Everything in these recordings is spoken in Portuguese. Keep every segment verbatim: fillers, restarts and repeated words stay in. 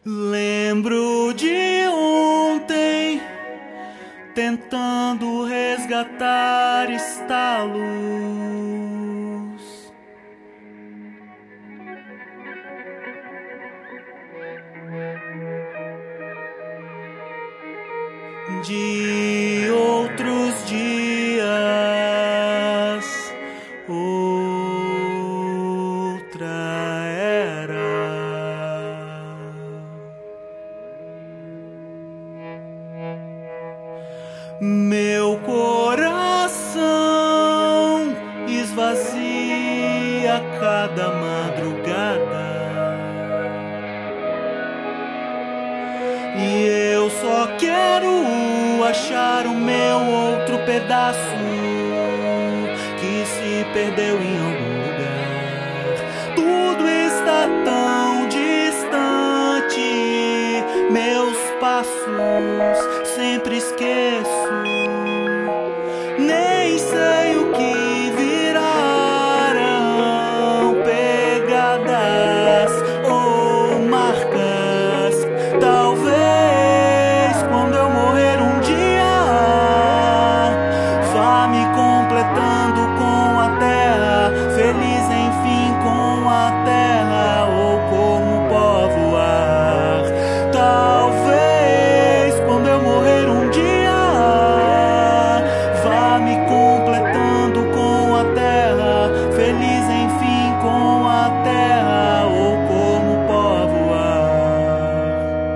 Lembro de ontem, tentando resgatar estalos de outros dias, outra era. Meu coração esvazia cada madrugada, e eu só quero achar o meu outro pedaço que se perdeu em algum lugar. Tudo está tão distante, meus passos sempre esqueço. Nem sei o que viraram, pegadas ou marcas. Talvez quando eu morrer um dia, vá me completando com a terra, feliz enfim com a terra, ou como pó voar. Talvez quando eu morrer um dia, vá me completando com a terra, feliz enfim com a terra, ou como pó voar.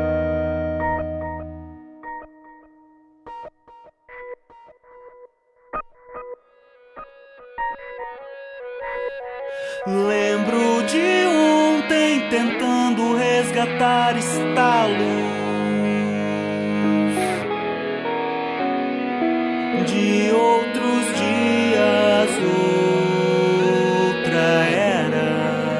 Lembro de ontem, tentando resgatar estalos de outros dias, outra era.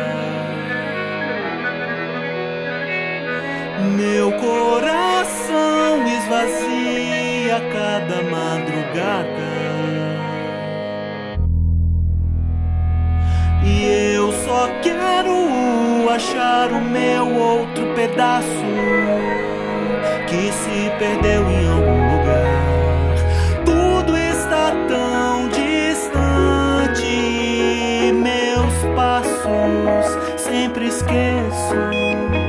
Meu coração esvazia cada madrugada, e eu só quero achar o meu outro pedaço que se perdeu em algum lugar. Tudo está tão distante, meus passos sempre esqueço.